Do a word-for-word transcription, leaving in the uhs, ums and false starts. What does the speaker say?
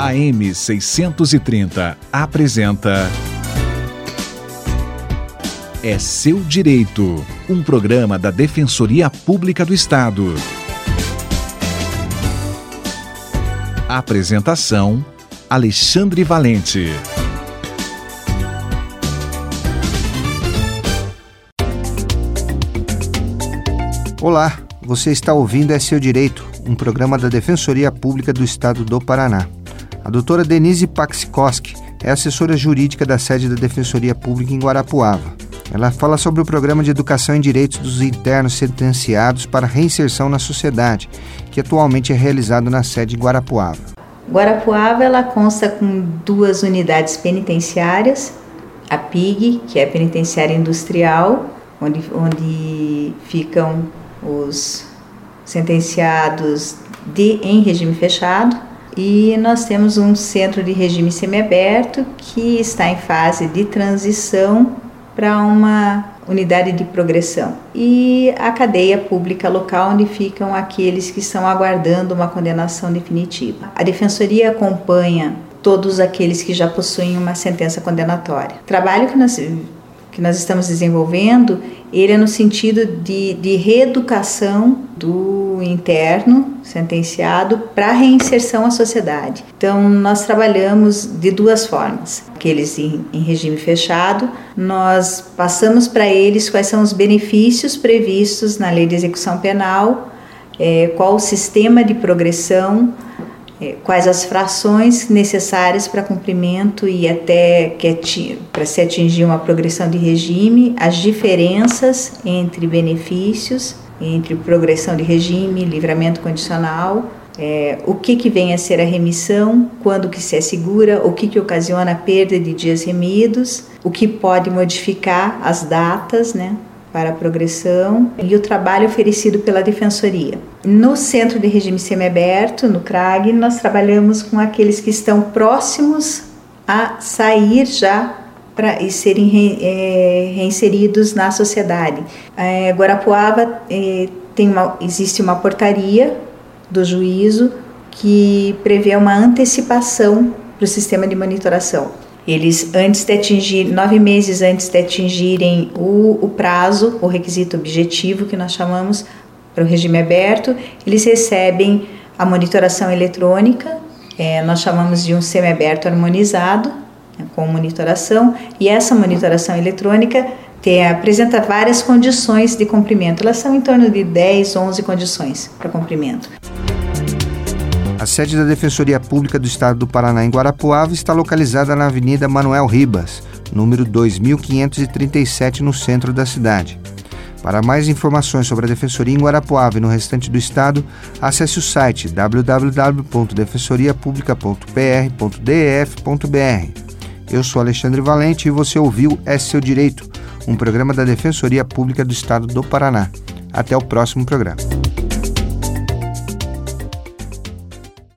A M seiscentos e trinta apresenta É Seu Direito, um programa da Defensoria Pública do Estado. Apresentação: Alexandre Valente. Olá, você está ouvindo É Seu Direito, um programa da Defensoria Pública do Estado do Paraná. A doutora Denise Paxikoski é assessora jurídica da sede da Defensoria Pública em Guarapuava. Ela fala sobre o Programa de Educação em Direitos dos Internos Sentenciados para Reinserção na Sociedade, que atualmente é realizado na sede de Guarapuava. Guarapuava ela consta com duas unidades penitenciárias, a P I G, que é a Penitenciária Industrial, onde, onde ficam os sentenciados de, em regime fechado, e nós temos um centro de regime semiaberto que está em fase de transição para uma unidade de progressão, e a cadeia pública local, onde ficam aqueles que estão aguardando uma condenação definitiva. A Defensoria acompanha todos aqueles que já possuem uma sentença condenatória. O trabalho que nós, que nós estamos desenvolvendo, ele é no sentido de, de reeducação do interno sentenciado para a reinserção à sociedade. Então, nós trabalhamos de duas formas. Aqueles em, em regime fechado, nós passamos para eles quais são os benefícios previstos na Lei de Execução Penal, é, qual o sistema de progressão, é, quais as frações necessárias para cumprimento e até para se atingir uma progressão de regime, as diferenças entre benefícios, entre progressão de regime, livramento condicional, é, o que, que vem a ser a remissão, quando que se assegura, o que, que ocasiona a perda de dias remidos, o que pode modificar as datas, né, para a progressão, e o trabalho oferecido pela Defensoria. No Centro de Regime Semiaberto, no C R A G, nós trabalhamos com aqueles que estão próximos a sair já Pra, e serem re, é, reinseridos na sociedade. É, Guarapuava é, tem uma, existe uma portaria do juízo que prevê uma antecipação para o sistema de monitoração. Eles, antes de atingir, nove meses antes de atingirem o, o prazo, o requisito objetivo que nós chamamos para o regime aberto, eles recebem a monitoração eletrônica, é, nós chamamos de um semiaberto harmonizado, com monitoração, e essa monitoração eletrônica tem, apresenta várias condições de cumprimento. Elas são em torno de dez, onze condições para cumprimento. A sede da Defensoria Pública do Estado do Paraná em Guarapuava está localizada na Avenida Manuel Ribas, número dois mil quinhentos e trinta e sete, no centro da cidade. Para mais informações sobre a Defensoria em Guarapuava e no restante do estado, acesse o site w w w ponto defensoria publica ponto p r ponto d f ponto b r. Eu sou Alexandre Valente e você ouviu É Seu Direito, um programa da Defensoria Pública do Estado do Paraná. Até o próximo programa.